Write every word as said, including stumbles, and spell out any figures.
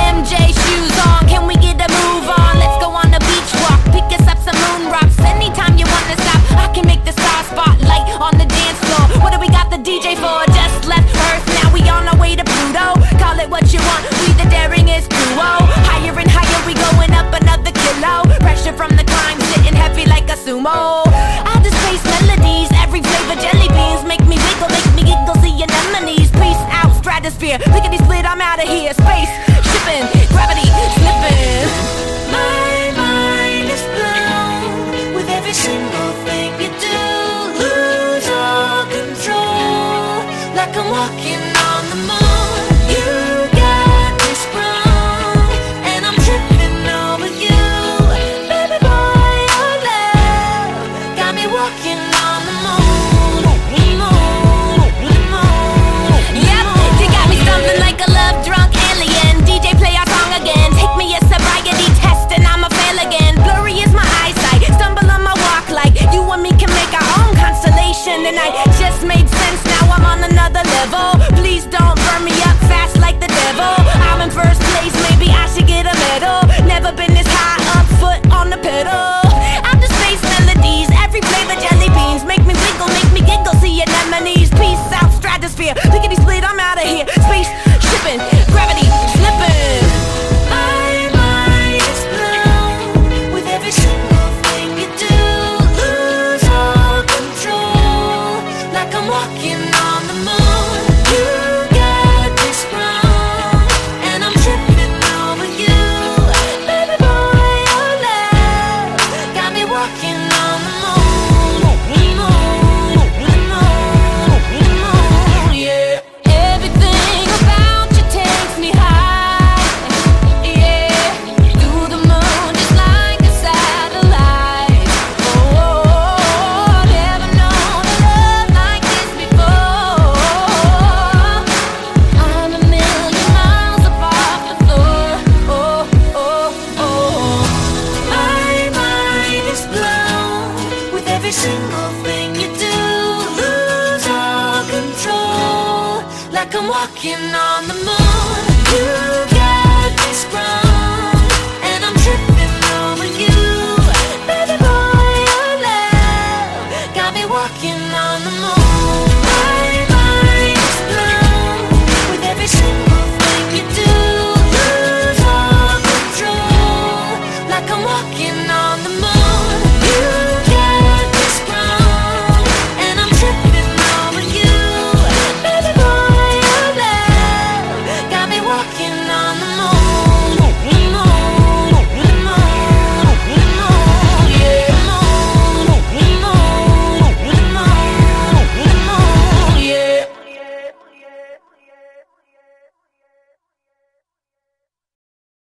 M J shoes on, can we get a move on? Let's go on the beach walk, pick us up some moon rocks. Anytime you wanna stop, I can make the star spotlight on the dance floor. What do we got the D J for? Just left Earth, now we on our way to Pluto. Call it what you want, we the daringest duo. Higher and higher, we going up another kilo. Pressure from the climb, sitting heavy like a sumo. Outer space melodies, every flavor jelly beans. Make me wiggle, make me giggle, see anemones. Peace out, stratosphere, lickety split, I'm out of here. Space, shipping, gravity, slipping. My mind is blown with every single thing you do. Lose all control, like I'm walking on the moon. You got me sprung, and I'm tripping over you. Baby boy, your love got me walking on the moon. Moon, moon. Yep, you got me stumbling like a love drunk alien. D J, play our song again. Take me a sobriety test and I'ma fail again. Blurry is my eyesight, stumble on my walk like you and me can make our own constellation. And I just made sense, now I'm on another level. Please don't burn me up fast like the devil. I'm in first place, maybe I should get a medal. Never been this high up, foot on the pedal. Outer space melodies, every flavor jelly beans. Make me wiggle, make me giggle, see anemones. Peace out, stratosphere, lickety split, I'm out of here. Space, shipping, gravity, slipping. My mind is blown with every single thing you do. Lose all control, like I'm walking on the moon. You got me sprung, and I'm tripping over you. Baby boy, your love got me walking on the moon. Moon, moon, moon, yeah. Everything about you takes me high, yeah. Through the moon just like a satellite. Oh, never known a love like this before. I'm a million miles above the floor. Oh, oh, oh. My mind is blown with every single thing you do. Lose all control, like I'm walking on the moon. You got me sprung, and I'm tripping